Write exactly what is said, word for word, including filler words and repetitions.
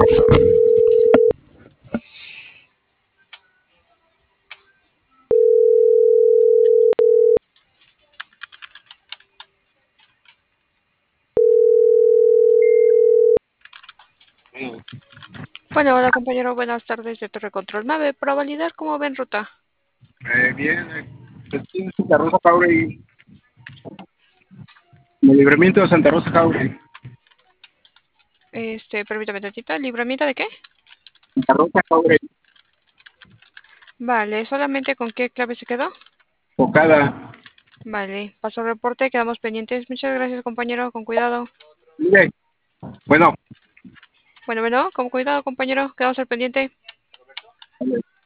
Bueno, hola compañero, buenas tardes de Torre Control Mave. Para validar cómo ven ruta. Eh, bien, eh, estoy en Santa Rosa Jauregui, en el libramiento de Santa Rosa Jauregui. Este, permítame tantito. ¿Libramiento de qué? Santa Rosa Jauregui, Vale, ¿solamente con qué clave se quedó? Ocada. Vale, paso reporte, quedamos pendientes. Muchas gracias compañero, con cuidado. Mire, bueno, Bueno, bueno, con cuidado compañero, quedamos al pendiente.